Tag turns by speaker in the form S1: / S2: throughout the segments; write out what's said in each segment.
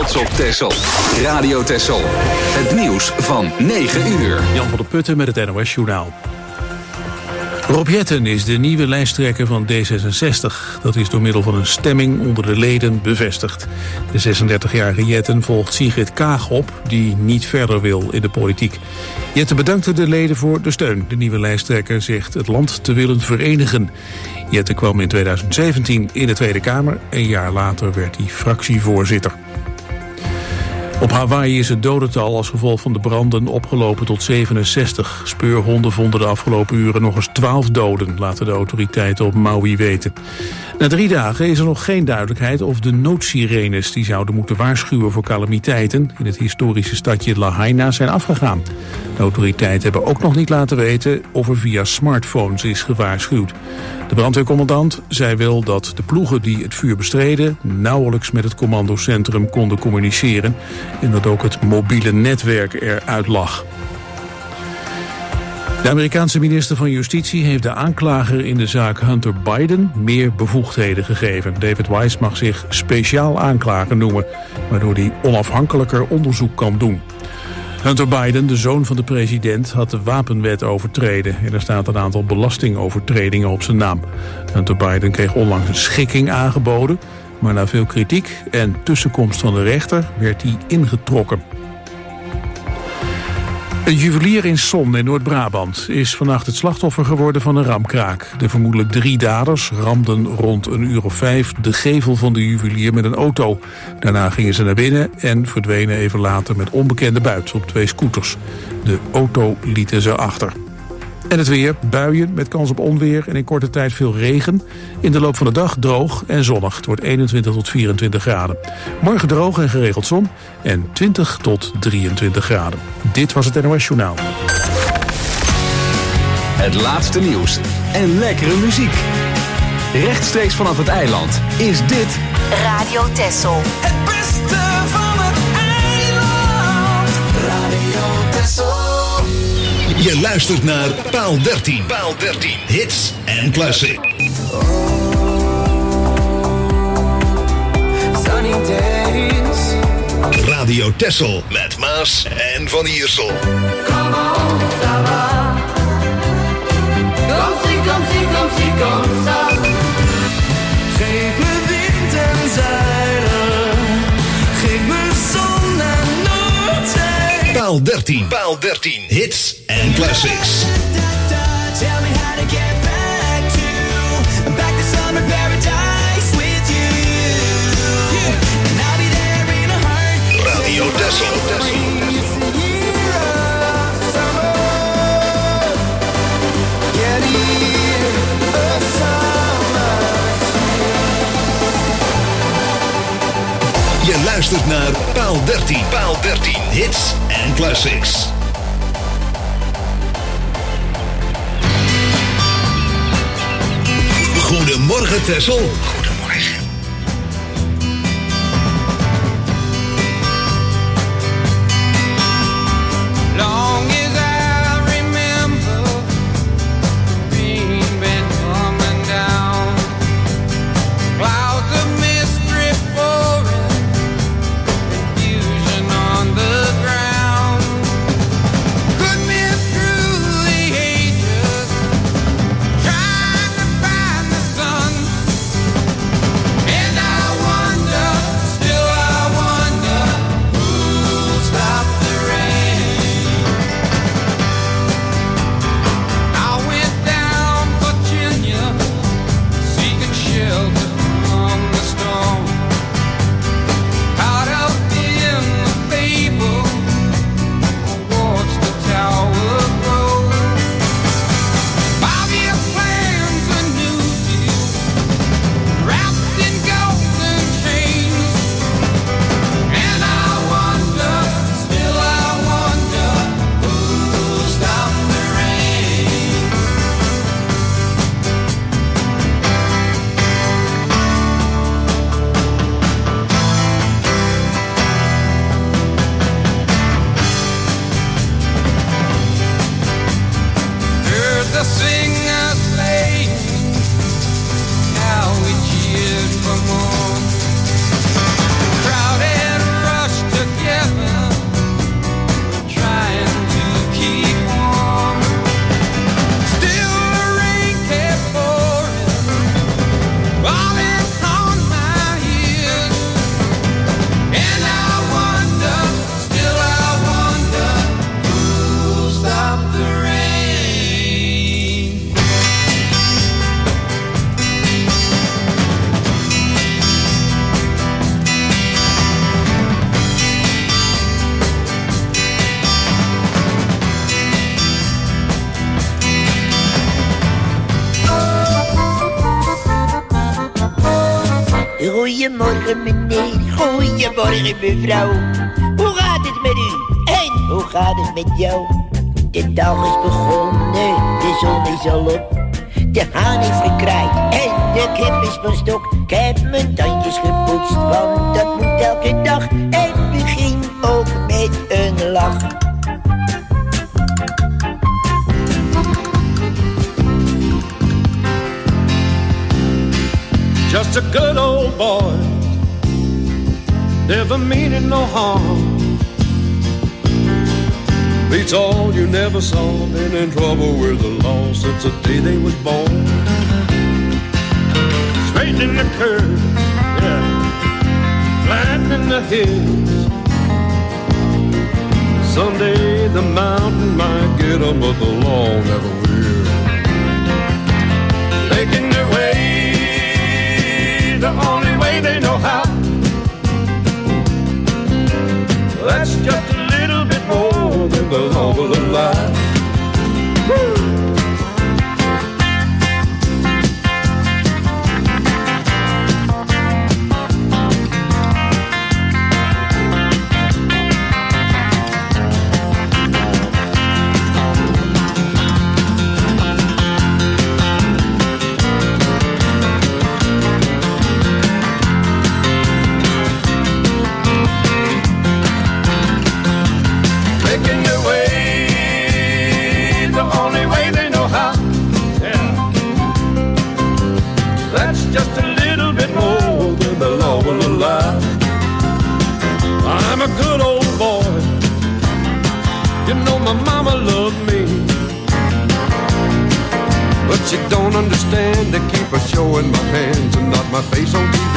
S1: trots op Texel. Radio Texel. Het nieuws van 9 uur.
S2: Jan van der Putten met het NOS-journaal. Rob Jetten is de nieuwe lijsttrekker van D66. Dat is door middel van een stemming onder de leden bevestigd. De 36-jarige Jetten volgt Sigrid Kaag op, die niet verder wil in de politiek. Jetten bedankte de leden voor de steun. De nieuwe lijsttrekker zegt het land te willen verenigen. Jetten kwam in 2017 in de Tweede Kamer. Een jaar later werd hij fractievoorzitter. Op Hawaii is het dodental als gevolg van de branden opgelopen tot 67. Speurhonden vonden de afgelopen uren nog eens 12 doden, laten de autoriteiten op Maui weten. Na 3 dagen is er nog geen duidelijkheid of de noodsirenes die zouden moeten waarschuwen voor calamiteiten in het historische stadje Lahaina zijn afgegaan. De autoriteiten hebben ook nog niet laten weten of er via smartphones is gewaarschuwd. De brandweercommandant zei wel dat de ploegen die het vuur bestreden nauwelijks met het commandocentrum konden communiceren en dat ook het mobiele netwerk eruit lag. De Amerikaanse minister van Justitie heeft de aanklager in de zaak Hunter Biden meer bevoegdheden gegeven. David Weiss mag zich speciaal aanklager noemen, waardoor hij onafhankelijker onderzoek kan doen. Hunter Biden, de zoon van de president, had de wapenwet overtreden en er staat een aantal belastingovertredingen op zijn naam. Hunter Biden kreeg onlangs een schikking aangeboden, maar na veel kritiek en tussenkomst van de rechter werd hij ingetrokken. Een juwelier in Son in Noord-Brabant is vannacht het slachtoffer geworden van een ramkraak. De vermoedelijk 3 daders ramden rond 5:00 de gevel van de juwelier met een auto. Daarna gingen ze naar binnen en verdwenen even later met onbekende buit op 2 scooters. De auto lieten ze achter. En het weer, buien met kans op onweer en in korte tijd veel regen. In de loop van de dag droog en zonnig. Het wordt 21 tot 24 graden. Morgen droog en geregeld zon en 20 tot 23 graden. Dit was het NOS Journaal.
S1: Het laatste nieuws en lekkere muziek. Rechtstreeks vanaf het eiland is dit
S3: Radio Texel.
S4: Het beste van het eiland. Radio Texel.
S5: Je luistert naar Paal 13. Paal 13. Hits en classic.
S4: Sunny days.
S5: Radio Texel met Maas en Van Iersel.
S4: Come on, Sarah. Kom, zie, kom, zie, kom, zie, kom, sa. Geef me wind en zeilen. Geef me zon en noordzee.
S5: Paal 13. Paal 13. Hits en classics.
S4: Tell me how to get back to summer paradise with you. And I'll be there in a heart.
S5: Radio Texel. Je luistert naar Paal 13. Paal 13. Hits en classics. Goedemorgen Texel. Goedemorgen.
S6: Long as I remember, rain been coming down, clouds of mist drip pouring, confusion on the ground. Could me through the ages, trying to find the sun.
S3: Goedemorgen meneer, goedemorgen mevrouw. Hoe gaat het met u? En hoe gaat het met jou? De dag is begonnen, de zon is al op. De haan is gekraaid en de kip is van stok. Ik heb mijn tandjes gepoetst, want dat moet elke dag. En begin ook met een lach.
S7: Just a good old boy, never meaning no harm. Beats all you never saw, been in trouble with the law since the day they was born. Straight in the curve, yeah, flat in the hills. Someday the mountain might get 'em, but the law never will. Making their way the only way they know how. That's just a little bit more than the law of the lie. I'm a good old boy. You know my mama loved me, but she don't understand. They keep her showing my hands and not my face on TV.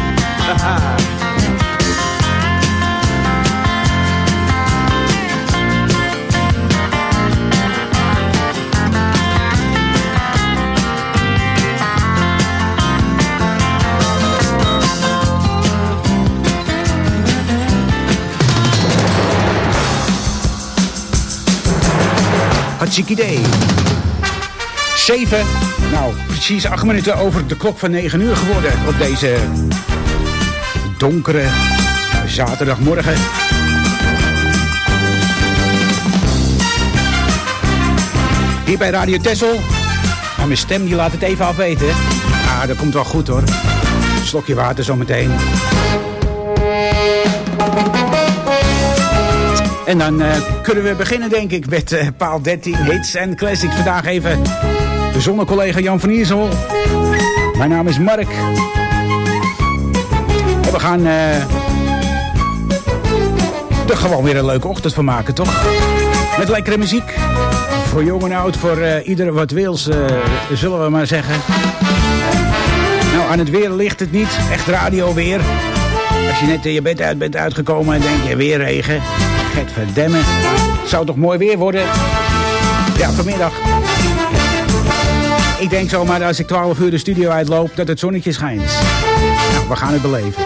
S8: Hartstikke idee. 7, nou precies 8 minuten over de klok van 9 uur geworden op deze donkere zaterdagmorgen. Hier bij Radio Texel. Maar mijn stem die laat het even afweten. Ah, dat komt wel goed hoor. Een slokje water zometeen. En dan kunnen we beginnen denk ik met paal 13 hits en classics. Vandaag even de zonnecollega Jan van Iersel. Mijn naam is Mark. En we gaan er gewoon weer een leuke ochtend van maken, toch? Met lekkere muziek. Voor jong en oud, voor ieder wat wils, zullen we maar zeggen. Nou, aan het weer ligt het niet. Echt radioweer. Als je net je bed uit bent uitgekomen en denk je weer regen. Getverdemme. Het zou toch mooi weer worden? Ja, vanmiddag. Ik denk zomaar als ik 12 uur de studio uitloop dat het zonnetje schijnt. Nou, we gaan het beleven.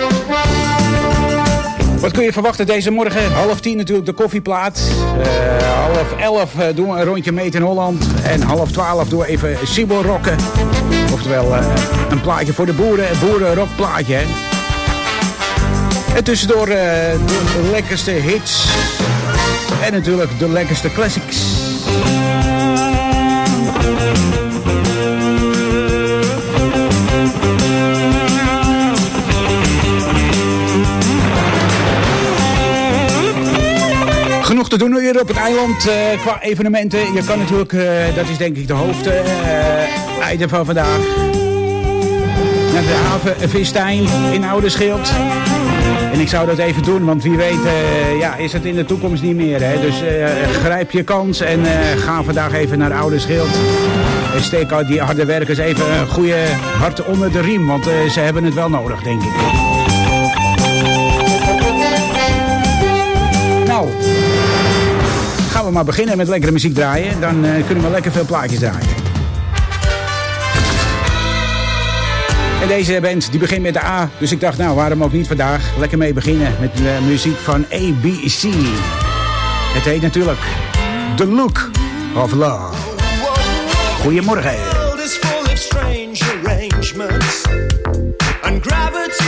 S8: Wat kun je verwachten deze morgen? 9:30 natuurlijk de koffieplaat. 10:30 doen we een rondje Meet in Holland. En 11:30 doen we even Sibo rocken. Oftewel een plaatje voor de boeren. Een boerenrockplaatje, hè. En tussendoor de lekkerste hits. En natuurlijk de lekkerste classics. Genoeg te doen hier op het eiland qua evenementen. Je kan natuurlijk, dat is denk ik de hoofditem van vandaag. Naar de haven Vistijn in Ouderschild. En ik zou dat even doen, want wie weet is het in de toekomst niet meer. Hè? Dus grijp je kans en ga vandaag even naar Ouderschild. En steek uit die harde werkers even een goede hart onder de riem. Want ze hebben het wel nodig, denk ik. Nou, gaan we maar beginnen met lekkere muziek draaien. Dan kunnen we lekker veel plaatjes draaien. En deze band die begint met de A. Dus ik dacht, nou waarom ook niet vandaag. Lekker mee beginnen met de muziek van ABC. Het heet natuurlijk The Look of Love. Goedemorgen.
S9: The world is full of strange arrangements and gravity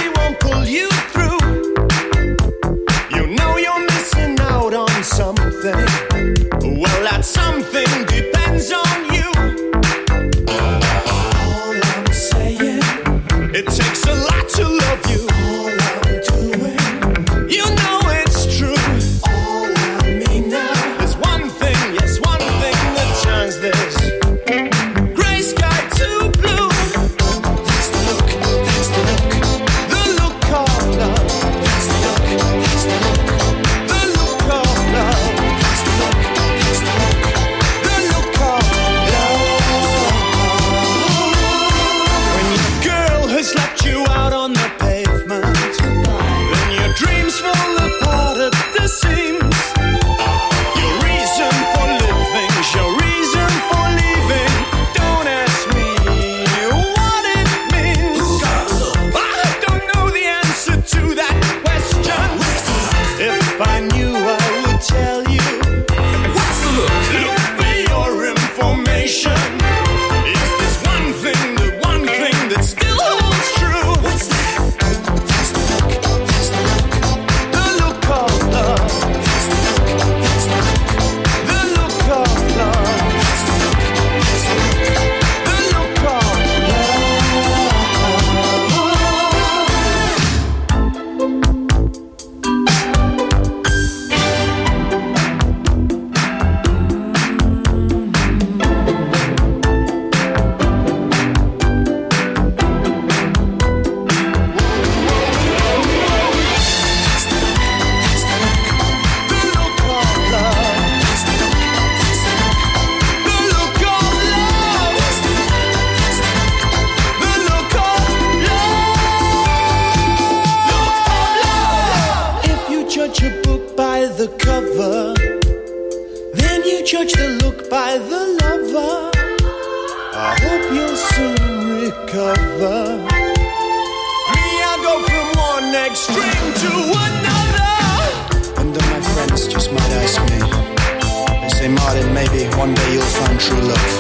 S9: the cover, then you judge the look by the lover. I hope you'll soon recover. Me, I go from one extreme to another. And then my friends just might ask me, they say, Martin, maybe one day you'll find true love.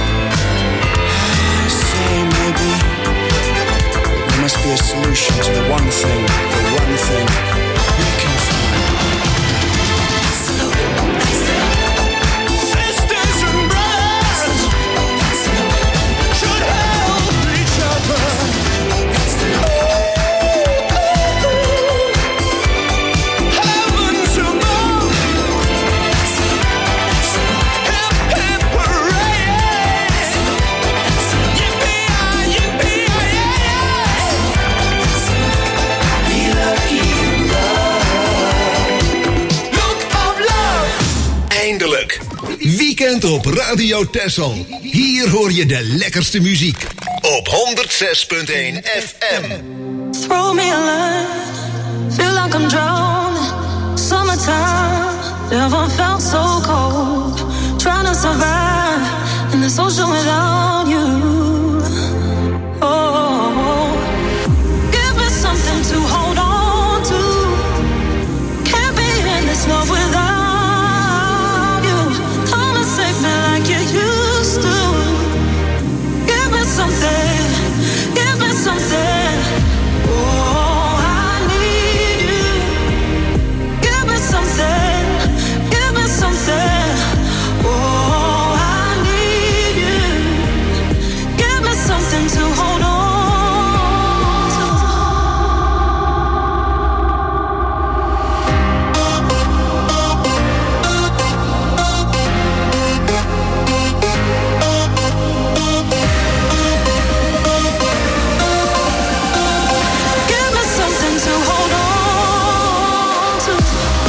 S9: I say maybe, but there must be a solution to the one thing we can find. Sisters and brothers should help each other. Heavens above, hip hip hooray! Yippee-yi, yippee-yi-yi! Be lucky in love. Look of love.
S5: Eindelijk. Weekend op Radio Texel. Hier hoor je de lekkerste muziek. Op 106.1 FM.
S10: Throw me a line, feel like I'm drowning. Summertime, never felt so cold. Trying to survive in this ocean without you. Oh, give me something to hold on to. Can't be in this love without you. Come and save me like you used to. Give me something, give me something. Oh, I need you. Give me something, give me something. Oh, I need you. Give me something to hold on to. Give me something to hold on to.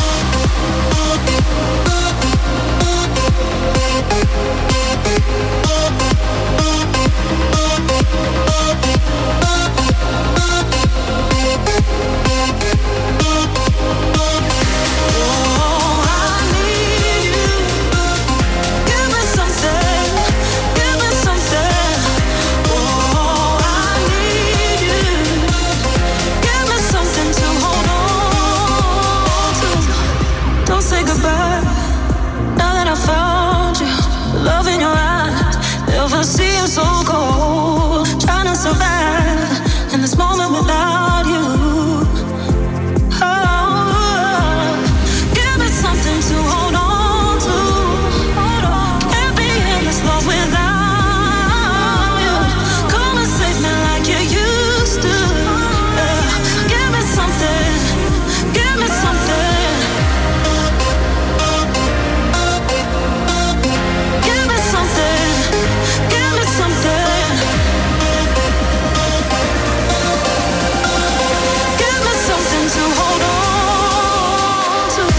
S10: Oh, I need you. Give me something, give me something. Oh, I need you. Give me something to hold on to. Don't say goodbye. Now that I found you, love in your eyes never seem so cold. Trying to survive in this moment without you. Oh, give me something to hold on to. Can't be in this love without you. Come and save me like you used to. Give me something, give me something. Give me something, give me something. Give me something to hold on to.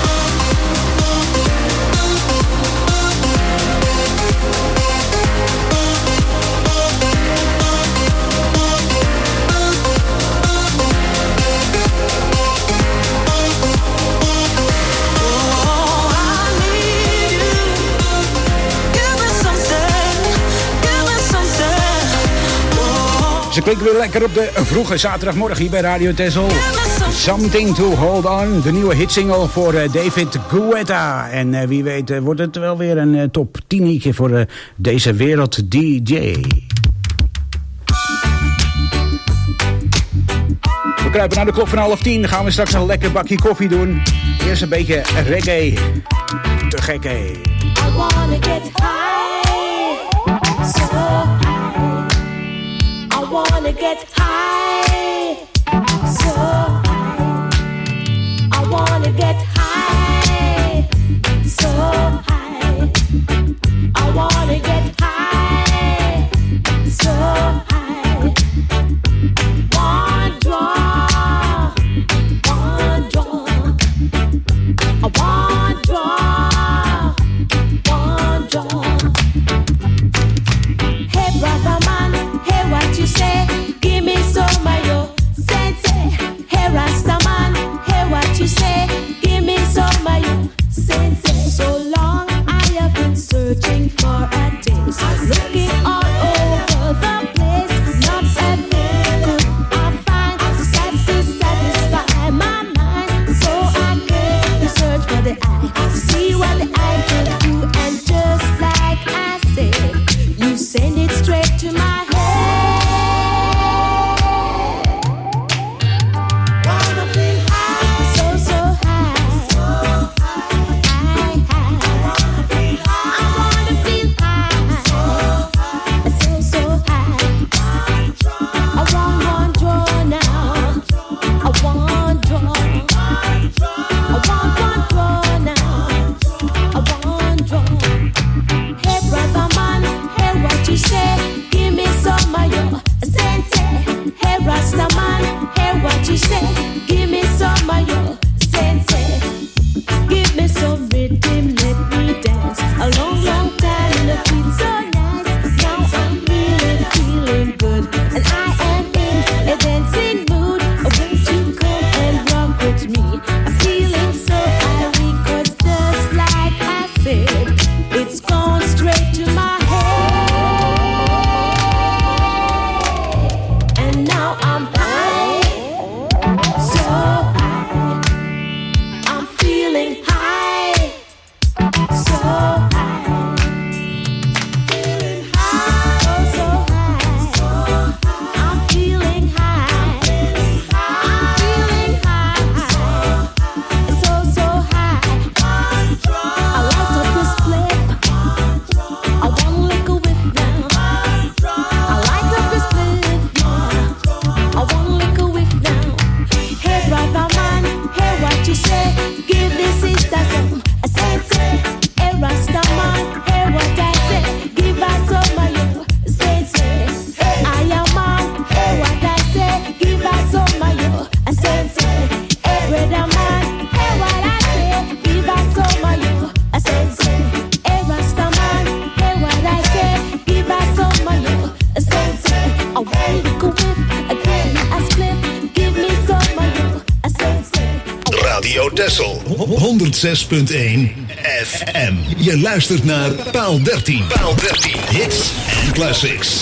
S10: Oh, I need you. Give me something, give me something. Oh,
S8: Ze klinken weer lekker op de vroege zaterdagmorgen hier bij Radio Texel. Something to Hold On, de nieuwe hitsingle voor David Guetta. En wie weet wordt het wel weer een top 10 voor deze wereld DJ. We kruipen naar de klok van 9:30. Dan gaan we straks een lekker bakje koffie doen. Eerst een beetje reggae. Te gekke.
S11: I wanna get high, so high. I wanna get high, so high. I wanna get high, so high. I wanna get high, so high. One draw, one draw. I want draw, one draw. Hey brother man, hey what you say? Give me some of your sense. Hey me. I'm feeling so high because just like I said, it's gone straight to my head. And now I'm high, so high. I'm feeling high, so high. Feeling high, oh so high. I'm feeling high. I'm feeling high, so so high. I light up this split. I wanna lick a whiff now. I light up this split. I wanna lick a whiff now. Hey brother man, hear what you say. Give this sister some. I say hey Rasta man, hear what I say. Give us some of you. Say hey I am man, hear what I say. Give us some of you. I say hey brother man, hear what I say. Give us some of you. I say hey Rasta man, hear what I say. Give us some of you. I say I want to go with again. I split. Give me some of you. I say
S5: Radio Texel 106.1 FM. Je luistert naar Paal 13. Paal 13. Hits en classics.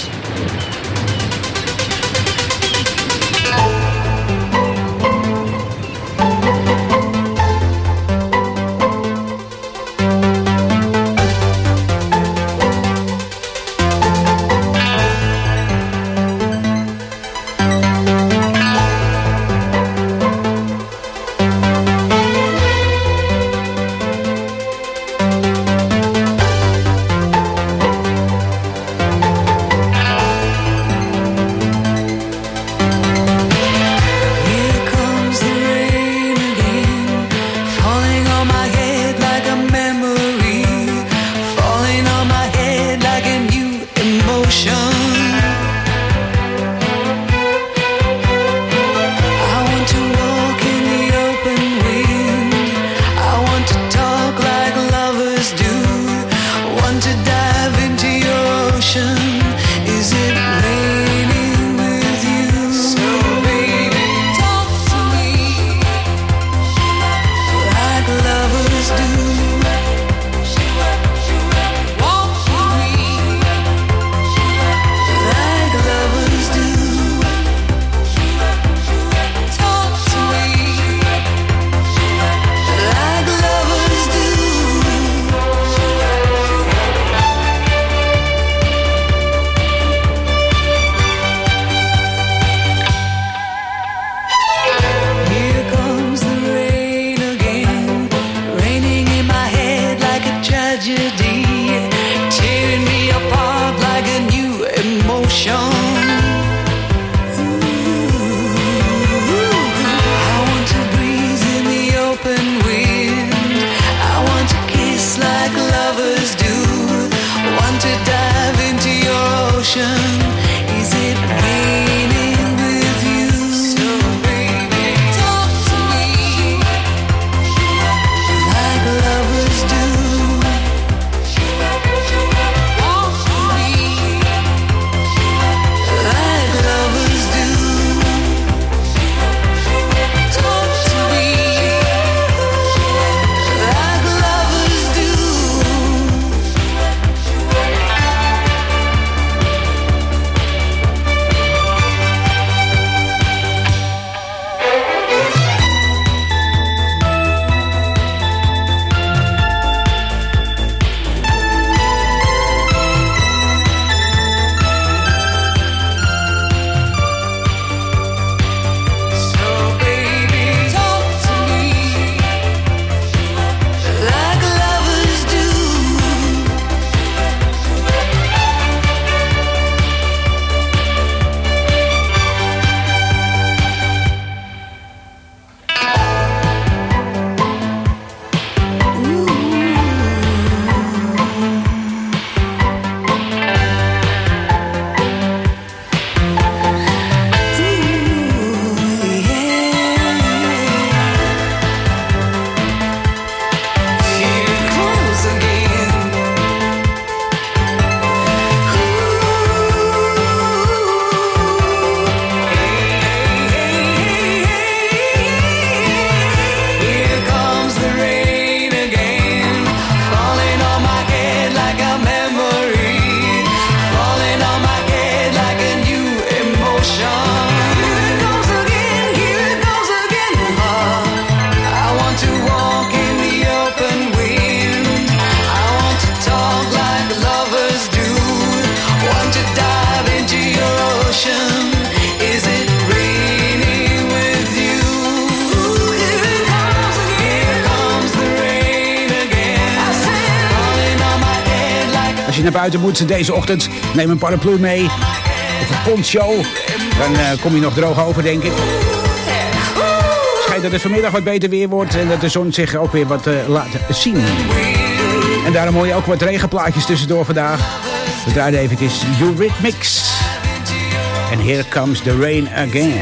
S8: naar buiten moet deze ochtend, neem een paraplu mee. Of een poncho. Dan kom je nog droog over, denk ik. Schijnt dat het vanmiddag wat beter weer wordt en dat de zon zich ook weer wat laat zien. En daarom hoor je ook wat regenplaatjes tussendoor vandaag. We draaien eventjes Eurythmics. En Here Comes the Rain Again.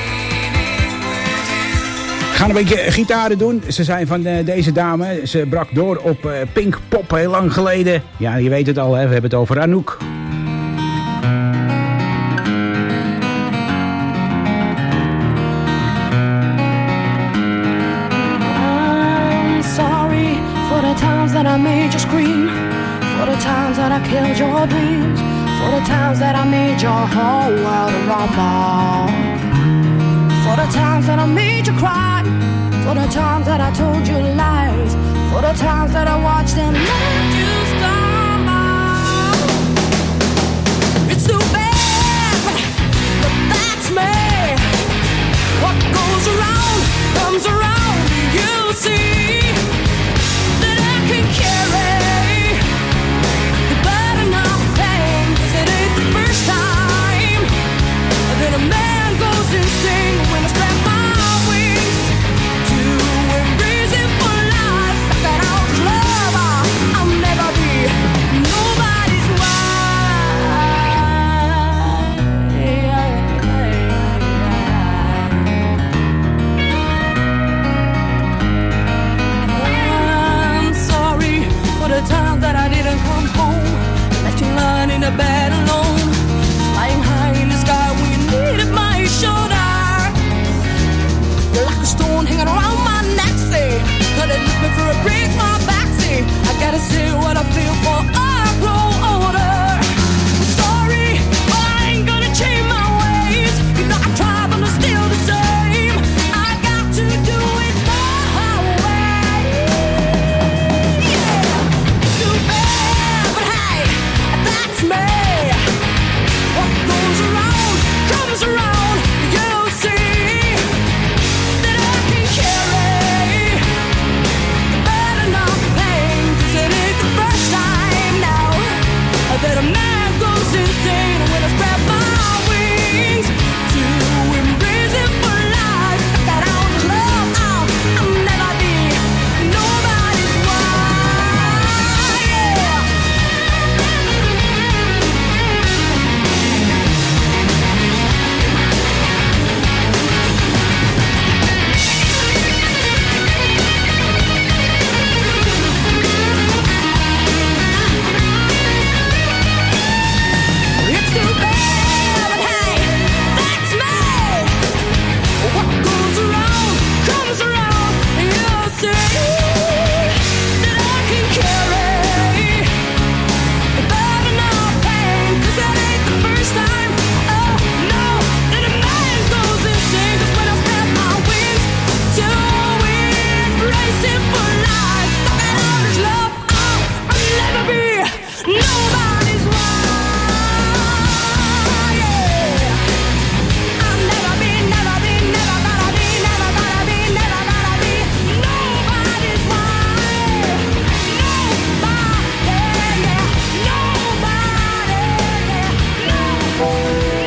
S8: We gaan een beetje gitaren doen. Ze zijn van deze dame. Ze brak door op Pink Pop heel lang geleden. Ja, je weet het al, hè? We hebben het over Anouk.
S12: I'm sorry for the times that I made you scream. For the times that I killed your dreams. For the times that I made your whole world rumble. For the times that I made you cry. For the times that I told you lies. For the times that I watched and let you stumble. It's too bad, but that's me. What goes around comes around. You see that I can carry the burden of pain. 'Cause it ain't the first time that a man goes insane when I spread my wings to embrace it for life. Suck it out, love. I'll never be nobody's I'm sorry for the time that I didn't come home. Left you lying in the bed alone. Flying high in the sky when you needed my shoulder. You're like a stone hanging around my neck, say. Could it lift me for a break, my back, say. I gotta say what I feel for I grow older. Sorry, but I ain't gonna change my ways. You know I try, but I'm still the same. I got to do it my way. Yeah, too bad, but hey, that's me. What goes around comes around. You see that I can carry the burden of pain. 'Cause it ain't the first time now that a man goes insane when I spread my wings to embrace it for life. Suck that out, love. I'll never be nobody's wife. Yeah. It's too bad, but hey, that's me. What goes around comes around. You'll see that I can carry the burden of pain. 'Cause that ain't the first time, oh no, that a man goes insane. 'Cause when I spread my wings to embrace it for life, suck it out as love. I'll never be nobody's wife. Yeah. I'll never be, never be, never gonna be, never gonna be, never gonna be nobody's wife. Nobody, yeah, nobody, yeah, no,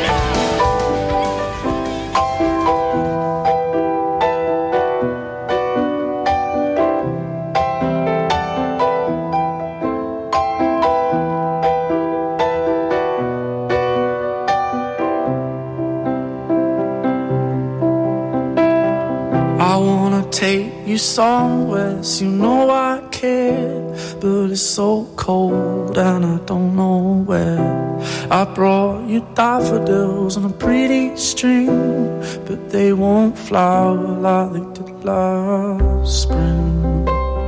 S13: I wanna take you somewhere, so you know I care. But it's so cold and I don't know where. I brought you daffodils on a pretty string, but they won't flower like they did last spring.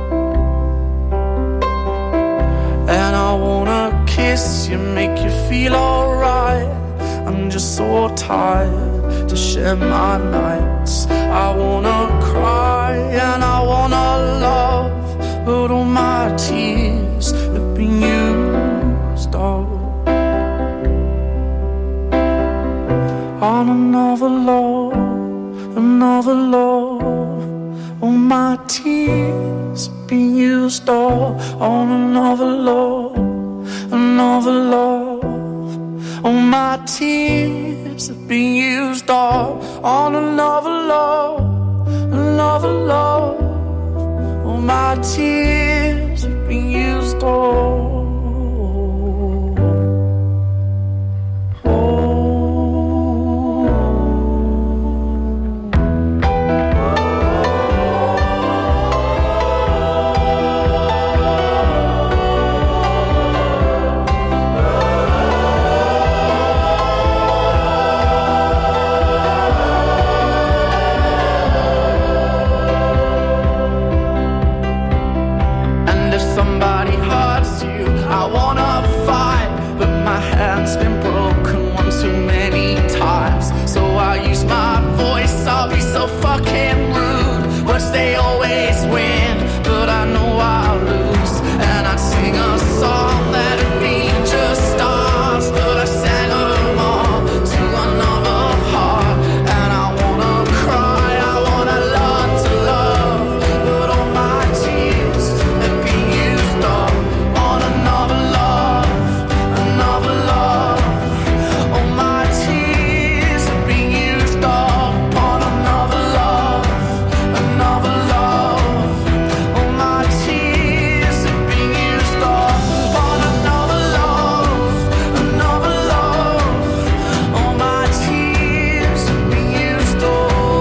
S13: And I wanna kiss you, make you feel alright. I'm just so tired to share my nights. I wanna cry and I wanna love, but all my tears have been used up on another love, another love. All my tears have been used up on another love, another another love. All my tears have been used up on another love, another love. All my tears have been used up. They always win, but I know I'll lose. And I'd sing a song that'd be just stars, but I sang them all to another heart. And I wanna cry, I wanna learn to love, but all my tears have been used up on another love, another love. All my tears have been used up on another love, another love. All my tears have been used up on another love, another love. All my tears have been used up.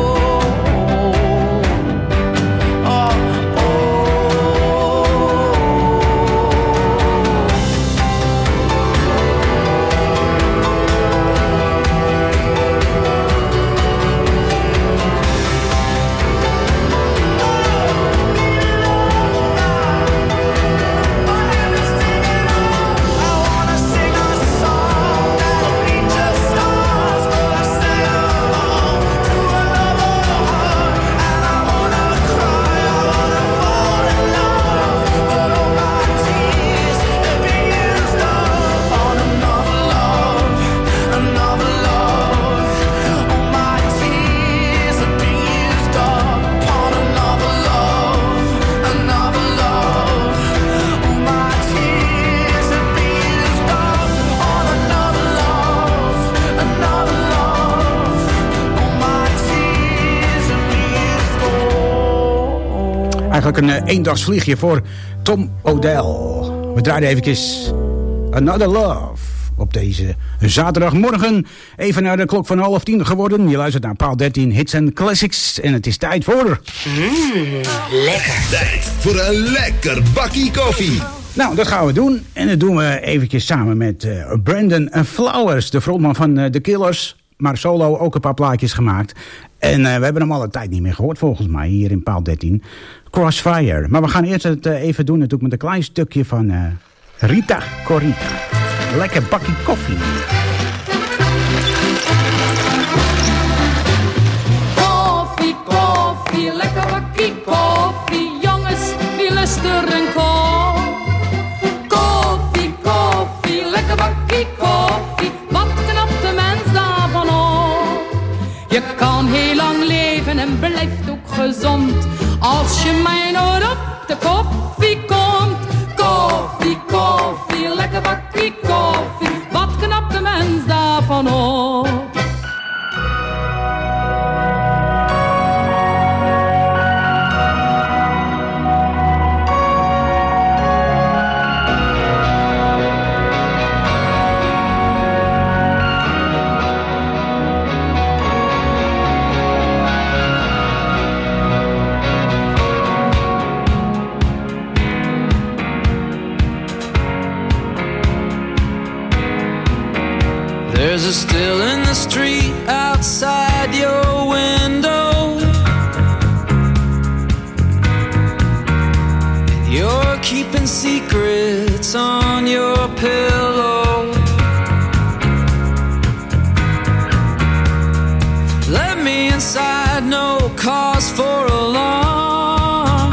S8: Eigenlijk een eendagsvliegje voor Tom Odell. We draaien eventjes Another Love op deze zaterdagmorgen. Even naar de klok van 9:30 geworden. Je luistert naar Paal 13 Hits en Classics. En het is tijd voor...
S5: Lekker. Tijd voor een lekker bakkie koffie.
S8: Nou, dat gaan we doen. En dat doen we eventjes samen met Brandon Flowers, de frontman van The Killers. Maar solo ook een paar plaatjes gemaakt. En we hebben hem al een tijd niet meer gehoord volgens mij, hier in Paal 13. Crossfire. Maar we gaan eerst het even doen natuurlijk met een klein stukje van Rita Corita. Lekker bakkie koffie.
S12: Koffie, koffie, lekker bakkie koffie. Jongens, wie lust er een kop? Koffie, koffie, lekker bakkie koffie. Wat knapt de mens daarvan op? Je kan heel lang leven en blijft ook gezond, als je mij nooit op de koffie komt. Koffie, koffie, lekker bakkie koffie. Wat knapt de mens daarvan op?
S13: There's a still in the street outside your window. You're keeping secrets on your pillow. Let me inside, no cause for alarm.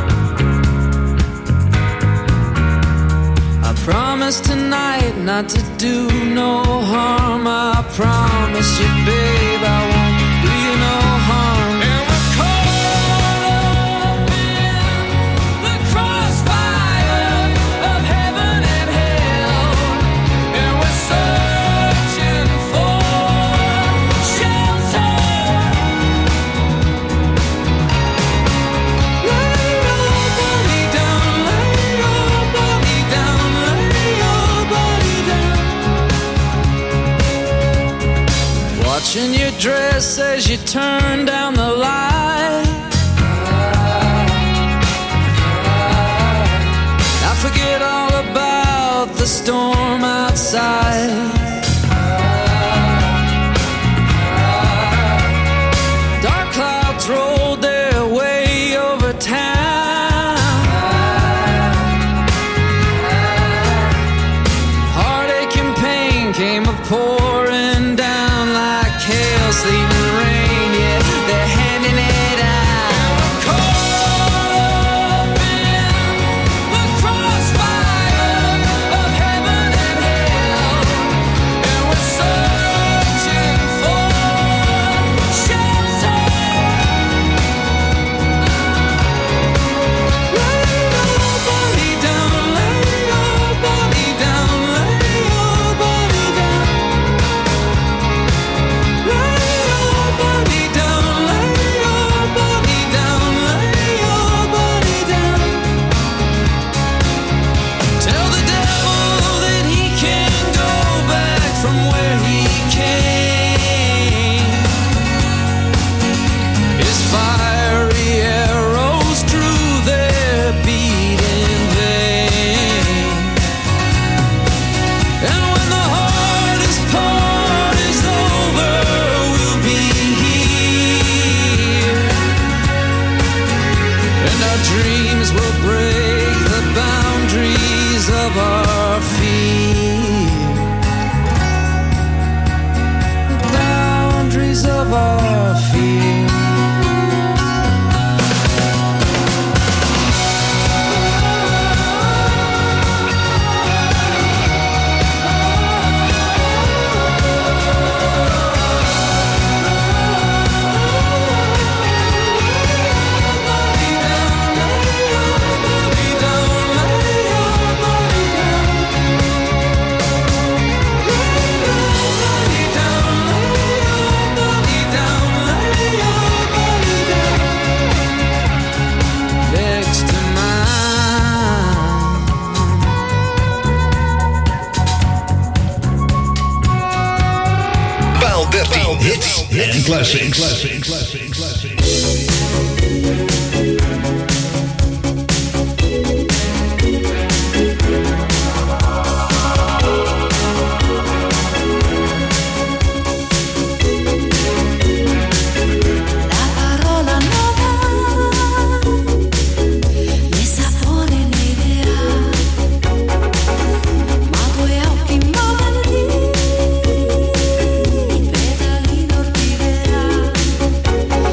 S13: I promise tonight not to do no harm. I promise you, babe, I won't do you no harm. And we're caught in the crossfire of heaven and hell. storm outside. Dark clouds rolled their way over town. Heartache and pain came pouring down like hail, sleet and rain. Yeah, they're handing it out.
S5: Hits and classics.
S10: Pedali d'ortiveria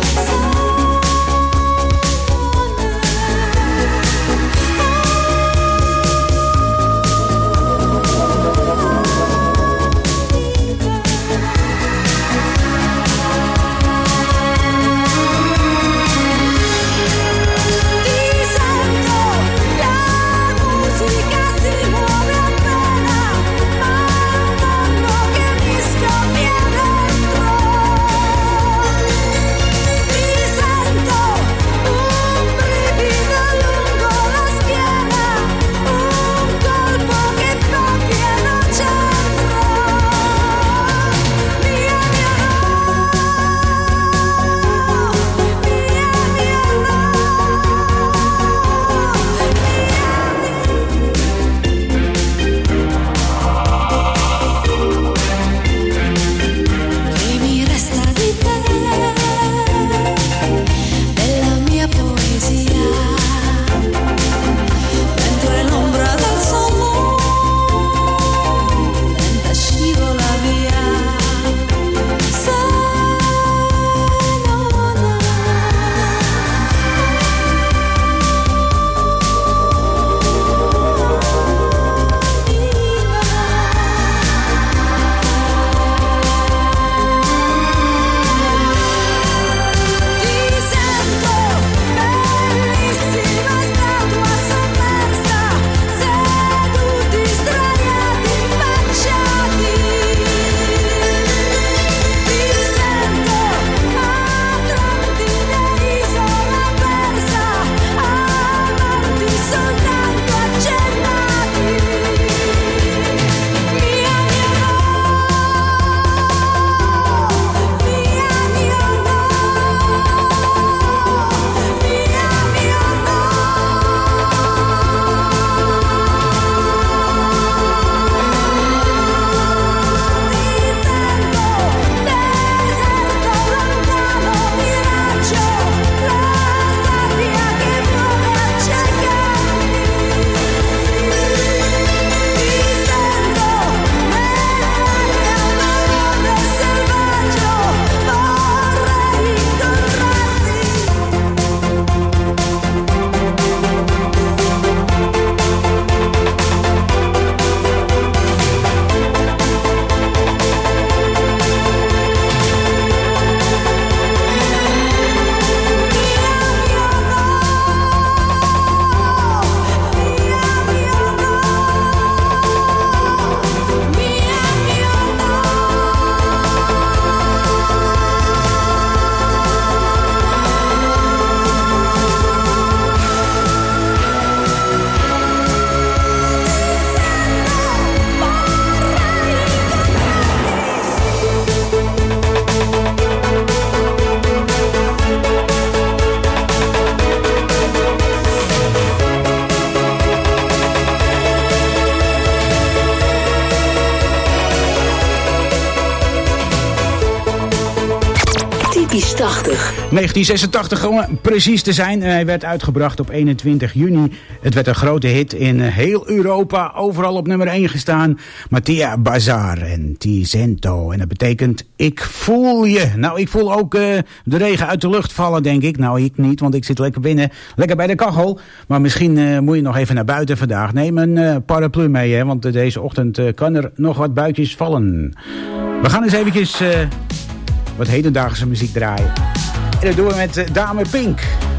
S8: 1986 om precies te zijn. Hij werd uitgebracht op 21 juni. Het werd een grote hit in heel Europa. Overal op nummer 1 gestaan. Mattia Bazar en Tisento. En dat betekent ik voel je. Nou, ik voel ook de regen uit de lucht vallen, denk ik. Nou, ik niet, want ik zit lekker binnen. Lekker bij de kachel. Maar misschien moet je nog even naar buiten vandaag. Neem een paraplu mee, hè, want deze ochtend kan er nog wat buitjes vallen. We gaan eens eventjes wat hedendaagse muziek draaien. En dat doen we met Dame Pink.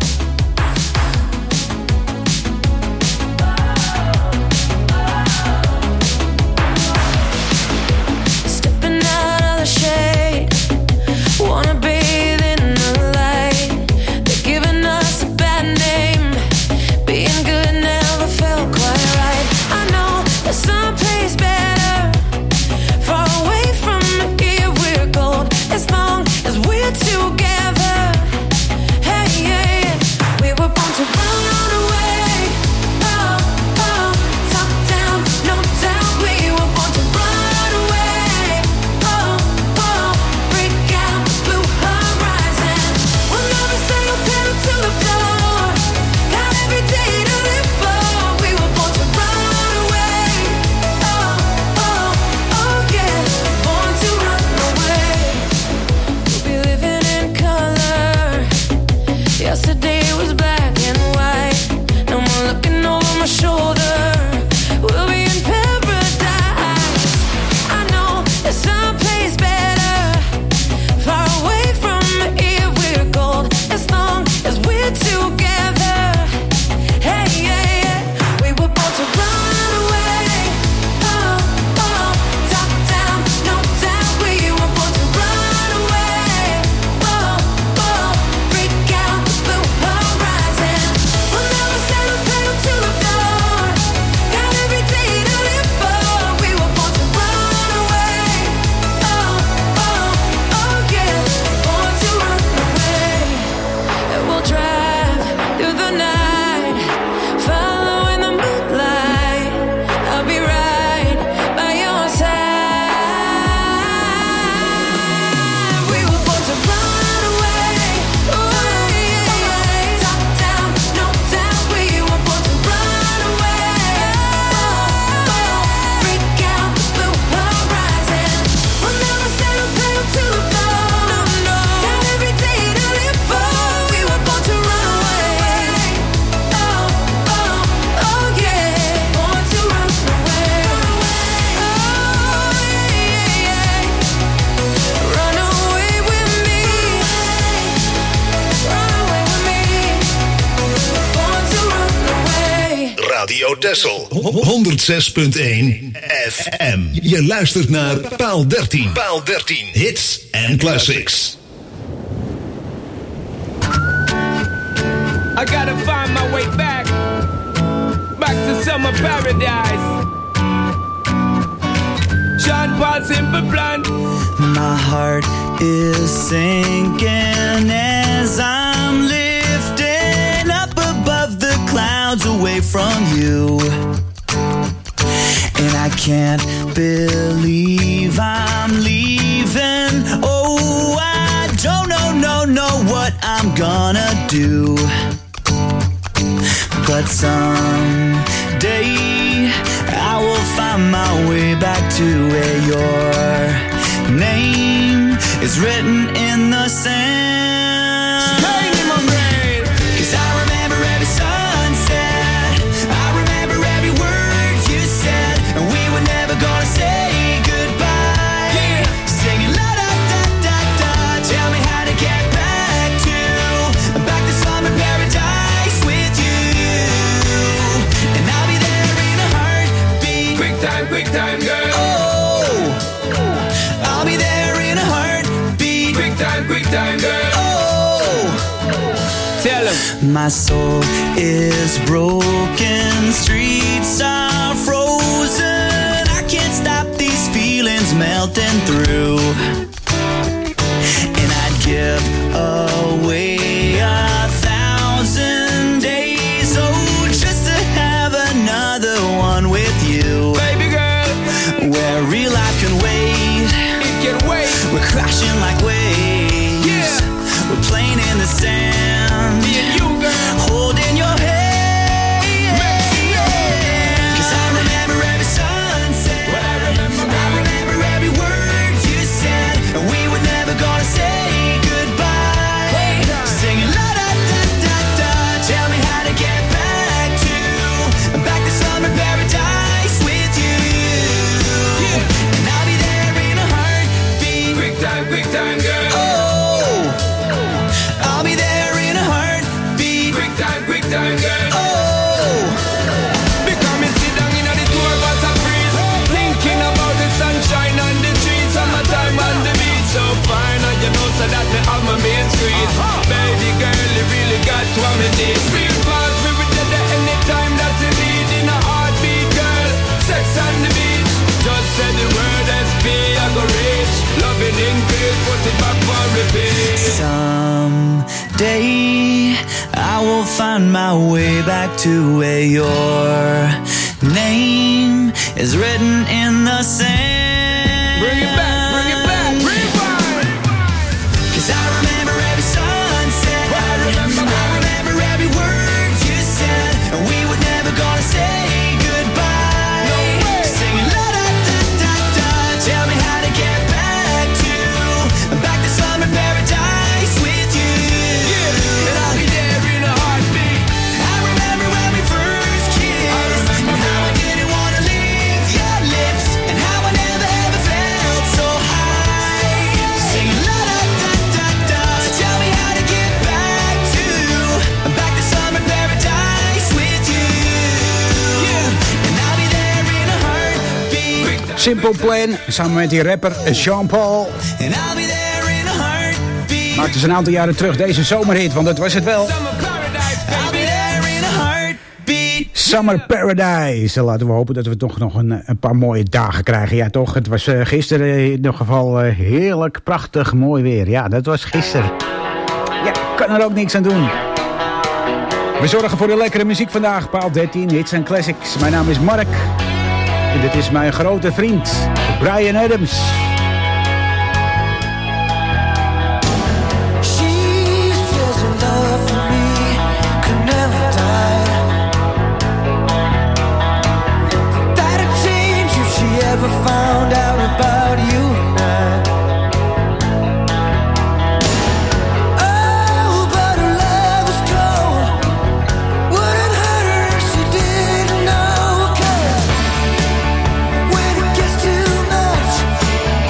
S10: Stepping out of the shade, wanna bathe in the light. They're giving us a bad name, being good never felt quite right. I know there's someplace better, far away from here we're gold. As long as we're together, hey, yeah, we were born to run away. Oh, oh, top down, no doubt. We were born to run away. Oh, oh, break out the blue horizon. We'll never say a pedal to the floor. Got every day to live for. We were born to run away. Oh, oh, oh, yeah, born to run away. We'll be living in color. Yesterday was black and white. No more looking over my shoulder. We'll be in paradise. I know there's someplace better, far away from here we're gold. As long as we're together, hey, yeah, yeah, we were born to run away. Oh, oh, top down, no doubt. We were born to run away. Oh, oh, break out the blue horizon. We'll never settle pedal to the floor. Got every day to live for. We were born to run away. Oh, oh, oh, yeah, born to run away. And we'll drive through the night, following the moonlight. I'll be right by your side. We were born to run away. Oh, yeah, yeah. Top down, no doubt. We were born to run away. Oh, oh, break out the blue horizon. We'll never settle pedal to the floor. No, no. Got every day to live for. We were born to run away. Oh, oh, oh, yeah, born to run away. Oh, yeah, yeah. Run away with me. Run away with me. Born to run away.
S5: Radio Texel 106.1 FM. Je luistert naar Paal 13. Paal 13. Hits en classics.
S6: I gotta find my way back to summer paradise. Sean Paul Simple Plan.
S14: My heart is sinking as I'm lifting up above the clouds away from you. And I can't believe I'm leaving. Oh, I don't know what I'm gonna do. But someday I will find my way back to where your name is written in the sand.
S6: Pain in my brain.
S14: 'Cause I remember every sunset, I remember every word you said, and we were never gonna say goodbye.
S6: Yeah.
S14: Singing la da da da da. Tell me how to get back to summer paradise with you, and I'll be there in a heartbeat.
S6: Quick time, girl.
S14: Oh, I'll be there in a heartbeat.
S6: Quick time, girl.
S14: Oh,
S6: Tell him.
S14: my soul is broken, streets are frozen. I can't stop these feelings melting through. And I'd give away 1,000 days, oh, just to have another one with you.
S6: Baby girl,
S14: where real life can wait.
S6: it can wait.
S14: We're crashing like waves.
S6: Yeah.
S14: We're
S15: so that me have my main street. Baby girl, you really got what me need. Feel fast, we will get there anytime that you need. In a heartbeat, girl, sex on the beach. Just say the word SP, I go reach. Loving in peace, put it back for repeat.
S14: Someday I will find my way back to where your name is written in the sand.
S15: Bring it back, bring it back, rewind.
S14: 'Cause I remember every sunset. I remember every word you said. And we were never gonna say goodbye.
S15: No way.
S14: Singing la da da da da. Tell me how to get back to summer paradise with you.
S15: Yeah, and I'll be there in a heartbeat.
S14: I remember when we first kissed, and how I didn't wanna leave your lips, and how I never ever felt so high. Singing la da da da da. So tell me how to get back to summer paradise with you. Yeah, and I'll be there in a heartbeat.
S8: Simple Plan, samen met die rapper Sean Paul.
S14: And I'll be there in a heartbeat.
S8: Maakte ze een aantal jaren terug deze zomerhit, want dat was het wel.
S14: I'll be there in a heartbeat.
S8: Summer Paradise. Laten we hopen dat we toch nog een paar mooie dagen krijgen. Ja toch, het was gisteren in ieder geval heerlijk, prachtig, mooi weer. Ja, dat was gisteren. Ja, kan er ook niks aan doen. We zorgen voor de lekkere muziek vandaag. Paal 13, hits en classics. Mijn naam is Mark. En dit is mijn grote vriend, Bryan Adams.
S9: She says her love for me could never die. That'd change if she ever found out about you and I. Oh, but her love is cold. Wouldn't hurt her if she didn't know. 'Cause when it gets too much,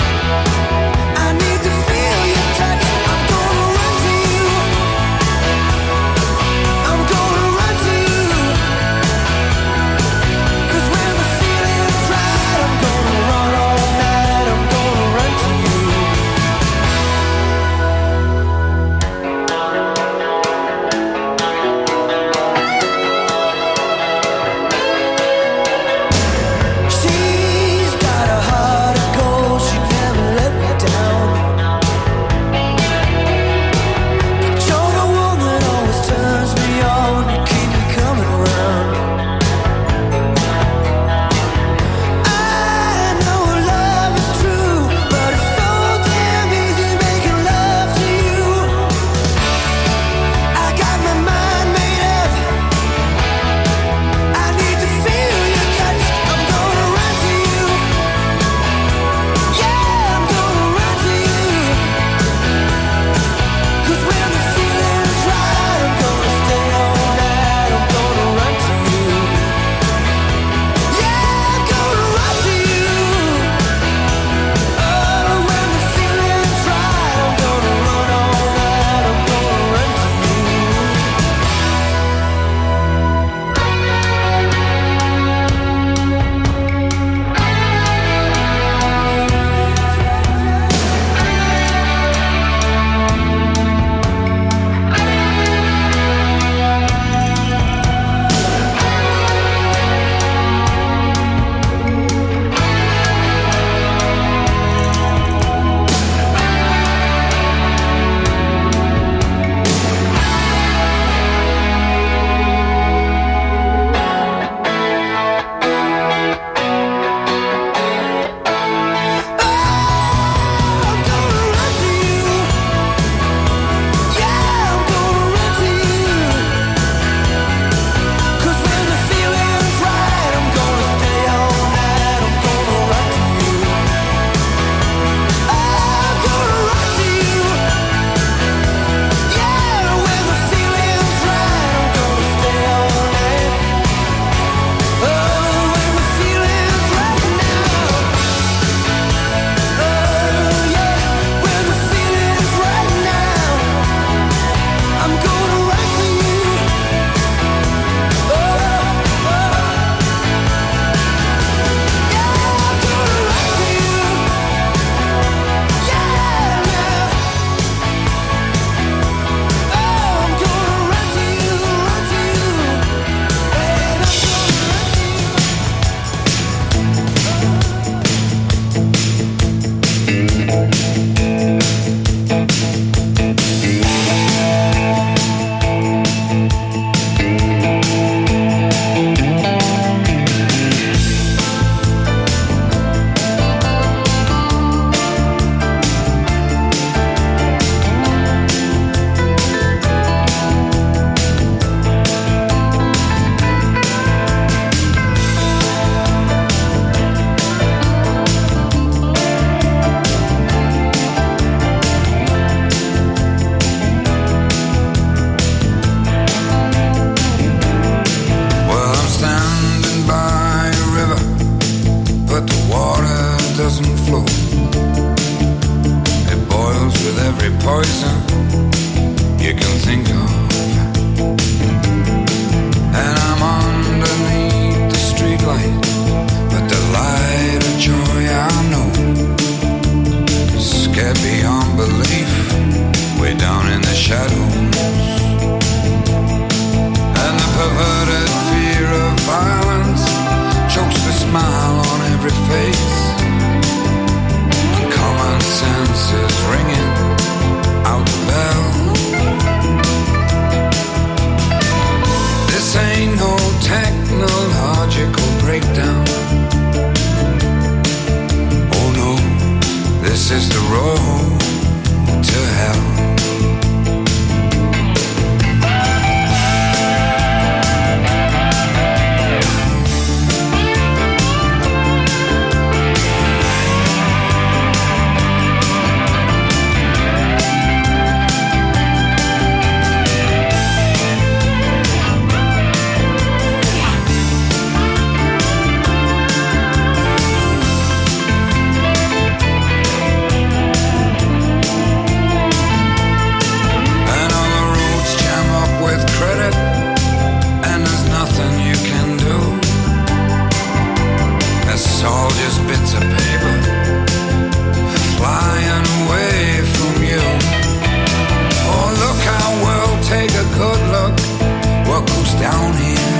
S6: down here.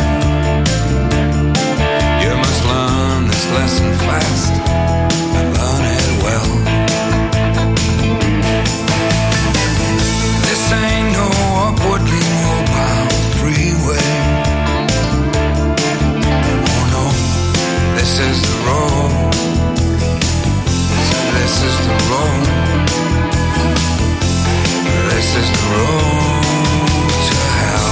S6: You must learn this lesson fast and learn it well. This ain't no upwardly mobile freeway. Oh no, this is the road. So this is the road. This is the road to hell.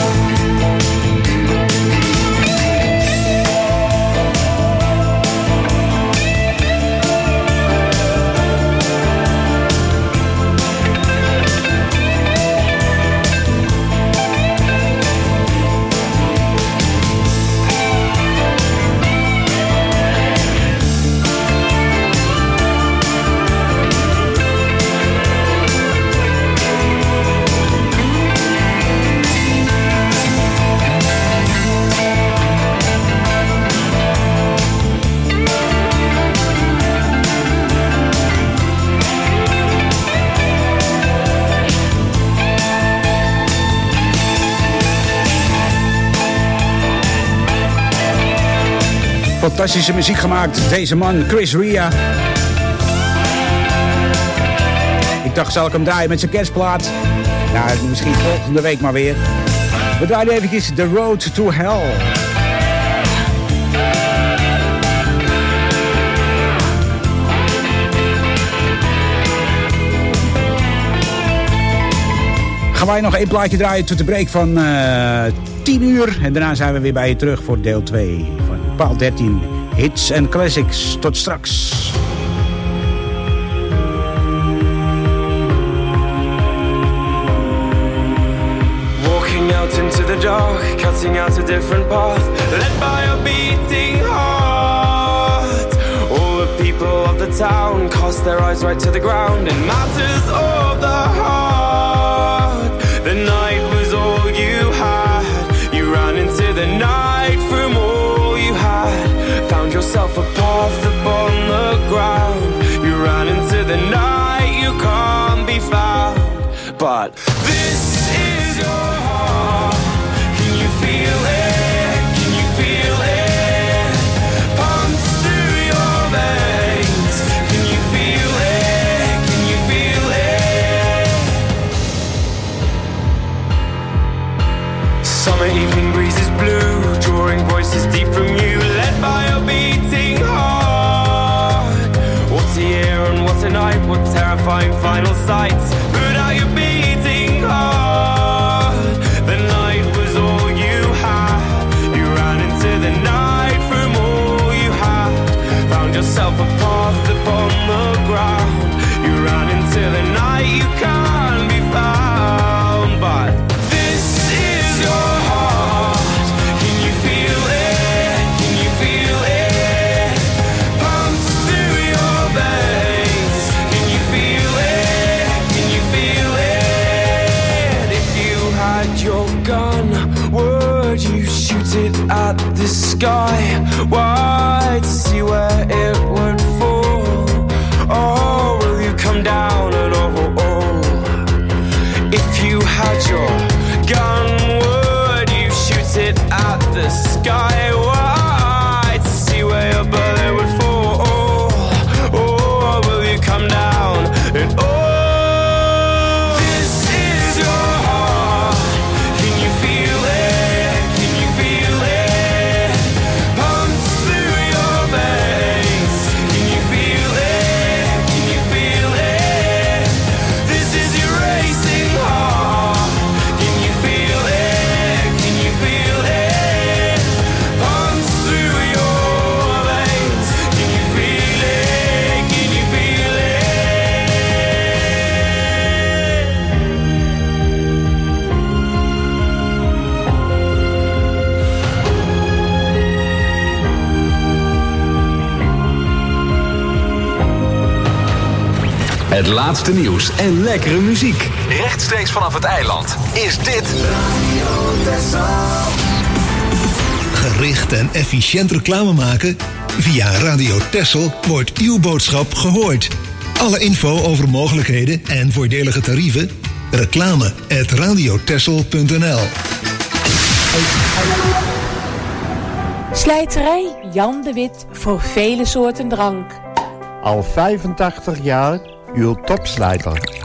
S8: Fantastische muziek gemaakt, deze man, Chris Rea. Ik dacht, zal ik hem draaien met zijn kerstplaat? Nou, misschien volgende week maar weer. We draaien eventjes The Road to Hell. Gaan wij nog één plaatje draaien tot de break van 10 uur. En daarna zijn we weer bij je terug voor deel 2 van Paal 13. Hits en classics. Tot straks.
S13: Walking out into the dark, cutting out a different path, led by a beating heart. All the people of the town cast their eyes right to the ground in matters of the heart. The night was all you had. You ran into the night from all you had. Found yourself a path upon the ground. You ran into the night, you can't be found. But this is your heart. Can you feel it? Can you feel it? Pumps through your veins. Can you feel it? Can you feel it? Summer evening breezes blue, drawing voices deep from you, led by a beating heart. What a year and what a night, what terrifying final sights. Put out your beating heart. The night was all you had. You ran into the night from all you had. Found yourself a path upon the ground. You ran into the night, you can't be found. But this is your heart. Can you feel it? Can you feel it? Pumps through your veins. Can you feel it? Can you feel it? If you had your gun, would you shoot it at the sky? Why? To see where it would fall? Or will you come down at all? If you had your gun, would you shoot it at the sky? Why? To see where your bullet would fall? Or will you come down and this is your heart. Can you feel it? Can you feel it? Pumps through your veins. Can you feel it? Can you feel it? This is your racing heart. Can you feel it? Can you feel it? Pumps through your veins. Can you feel it? Can you feel it?
S1: Het laatste nieuws en lekkere muziek. Rechtstreeks vanaf het eiland is dit...
S5: Gericht en efficiënt reclame maken? Via Radio Texel wordt uw boodschap gehoord. Alle info over mogelijkheden en voordelige tarieven? Reclame@radiotexel.nl
S16: Slijterij Jan de Wit voor vele soorten drank.
S17: Al 85 jaar uw topslijter.